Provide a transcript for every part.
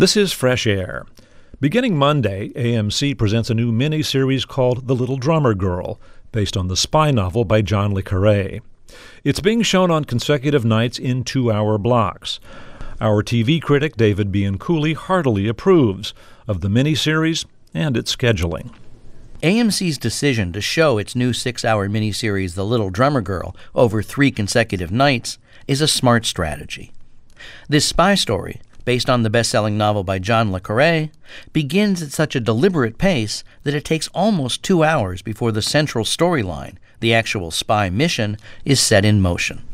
This is Fresh Air. Beginning Monday, AMC presents a new mini-series called The Little Drummer Girl, based on the spy novel by John le Carré. It's being shown on consecutive nights in 2-hour blocks. Our TV critic David Bianculli heartily approves of the miniseries and its scheduling. AMC's decision to show its new 6-hour miniseries The Little Drummer Girl over 3 consecutive nights is a smart strategy. This spy story, based on the best-selling novel by John le Carré, begins at such a deliberate pace that it takes almost 2 hours before the central storyline, the actual spy mission, is set in motion.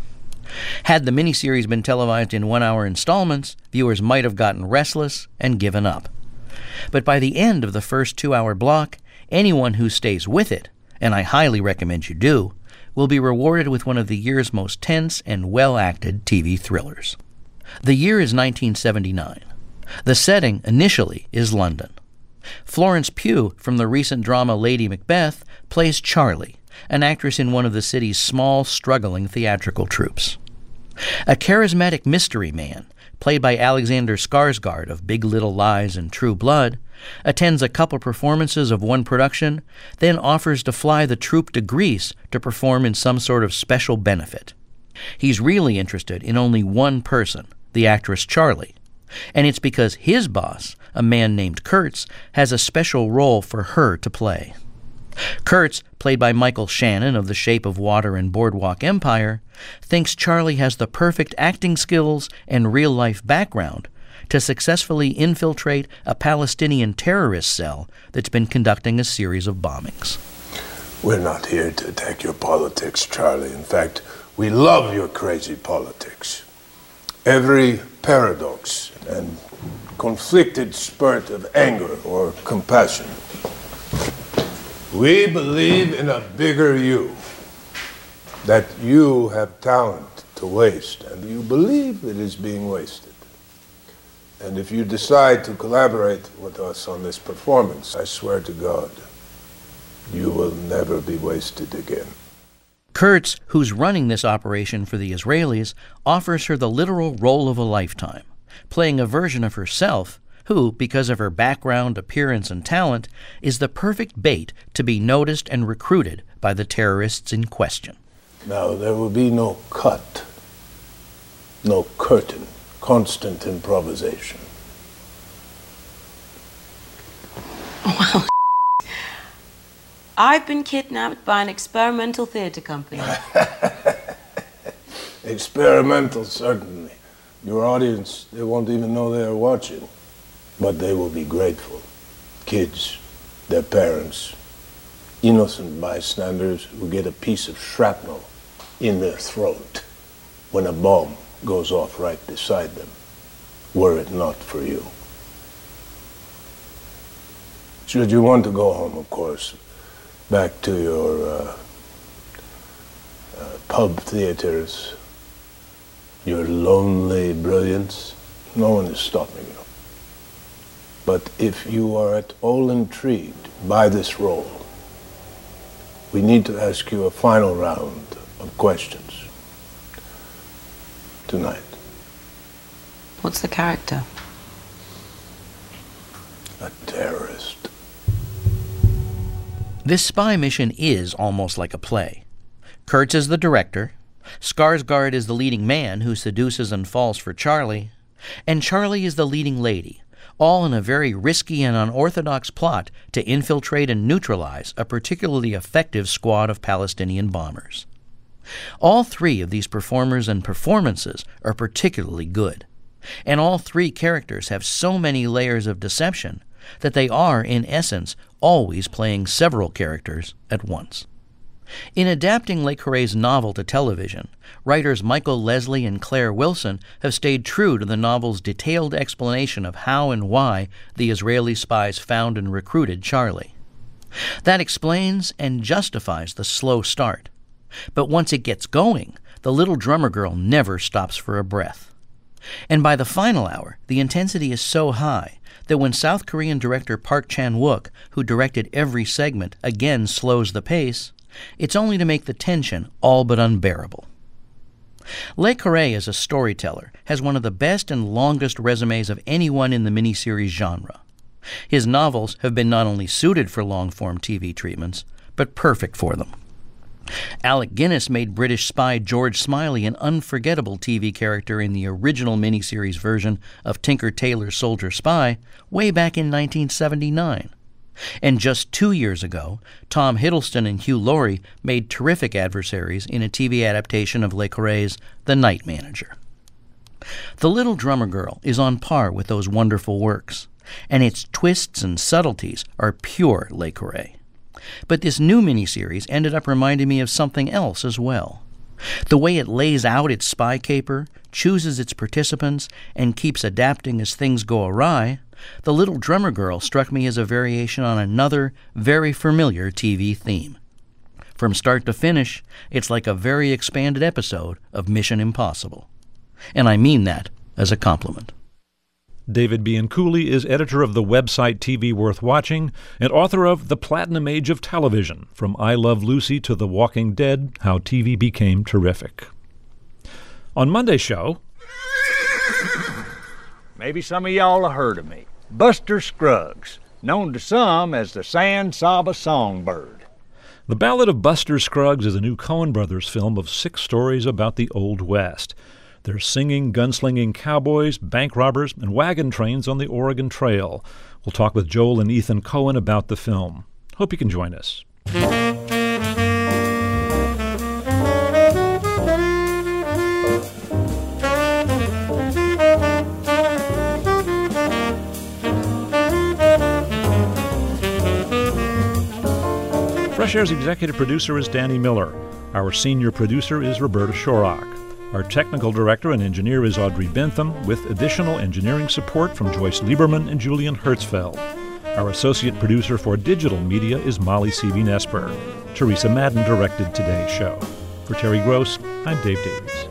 Had the miniseries been televised in 1-hour installments, viewers might have gotten restless and given up. But by the end of the first 2-hour block, anyone who stays with it, and I highly recommend you do, will be rewarded with one of the year's most tense and well-acted TV thrillers. The year is 1979. The setting, initially, is London. Florence Pugh, from the recent drama Lady Macbeth, plays Charlie, an actress in one of the city's small, struggling theatrical troupes. A charismatic mystery man, played by Alexander Skarsgård of Big Little Lies and True Blood, attends a couple performances of one production, then offers to fly the troupe to Greece to perform in some sort of special benefit. He's really interested in only one person, the actress Charlie, and it's because his boss, a man named Kurtz, has a special role for her to play. Kurtz, played by Michael Shannon of The Shape of Water and Boardwalk Empire, thinks Charlie has the perfect acting skills and real-life background to successfully infiltrate a Palestinian terrorist cell that's been conducting a series of bombings. We're not here to attack your politics, Charlie. In fact, we love your crazy politics. Every paradox and conflicted spurt of anger or compassion. We believe in a bigger you, that you have talent to waste, and you believe it is being wasted. And if you decide to collaborate with us on this performance, I swear to God, you will never be wasted again. Kurtz, who's running this operation for the Israelis, offers her the literal role of a lifetime, playing a version of herself who, because of her background, appearance, and talent, is the perfect bait to be noticed and recruited by the terrorists in question. Now, there will be no cut, no curtain, constant improvisation. Well, I've been kidnapped by an experimental theater company. Experimental, certainly. Your audience, they won't even know they are watching. But they will be grateful. Kids, their parents, innocent bystanders who get a piece of shrapnel in their throat when a bomb goes off right beside them, were it not for you. Should you want to go home, of course, back to your pub theaters, your lonely brilliance, no one is stopping you. But if you are at all intrigued by this role, we need to ask you a final round of questions tonight. What's the character? A terrorist. This spy mission is almost like a play. Kurtz is the director, Skarsgård is the leading man who seduces and falls for Charlie, and Charlie is the leading lady, all in a very risky and unorthodox plot to infiltrate and neutralize a particularly effective squad of Palestinian bombers. All 3 of these performers and performances are particularly good, and all 3 characters have so many layers of deception that they are, in essence, always playing several characters at once. In adapting Le Carré's novel to television, writers Michael Leslie and Claire Wilson have stayed true to the novel's detailed explanation of how and why the Israeli spies found and recruited Charlie. That explains and justifies the slow start. But once it gets going, the little drummer girl never stops for a breath. And by the final hour, the intensity is so high that when South Korean director Park Chan-wook, who directed every segment, again slows the pace, it's only to make the tension all but unbearable. Le Carré as a storyteller has one of the best and longest resumes of anyone in the miniseries genre. His novels have been not only suited for long-form TV treatments, but perfect for them. Alec Guinness made British spy George Smiley an unforgettable TV character in the original miniseries version of Tinker Tailor Soldier Spy way back in 1979. And just 2 years ago, Tom Hiddleston and Hugh Laurie made terrific adversaries in a TV adaptation of Le Carré's The Night Manager. The Little Drummer Girl is on par with those wonderful works, and its twists and subtleties are pure Le Carré. But this new miniseries ended up reminding me of something else as well. The way it lays out its spy caper, chooses its participants, and keeps adapting as things go awry, The Little Drummer Girl struck me as a variation on another, very familiar TV theme. From start to finish, it's like a very expanded episode of Mission Impossible. And I mean that as a compliment. David Bianculli is editor of the website TV Worth Watching and author of The Platinum Age of Television, From I Love Lucy to The Walking Dead, How TV Became Terrific. On Monday's show... Maybe some of y'all have heard of me. Buster Scruggs, known to some as the San Saba Songbird. The Ballad of Buster Scruggs is a new Coen Brothers film of 6 stories about the Old West. There's singing, gunslinging cowboys, bank robbers, and wagon trains on the Oregon Trail. We'll talk with Joel and Ethan Coen about the film. Hope you can join us. Fresh Air's executive producer is Danny Miller. Our senior producer is Roberta Shorrock. Our technical director and engineer is Audrey Bentham, with additional engineering support from Joyce Lieberman and Julian Hertzfeld. Our associate producer for digital media is Molly Seavey-Nesper. Teresa Madden directed today's show. For Terry Gross, I'm Dave Davies.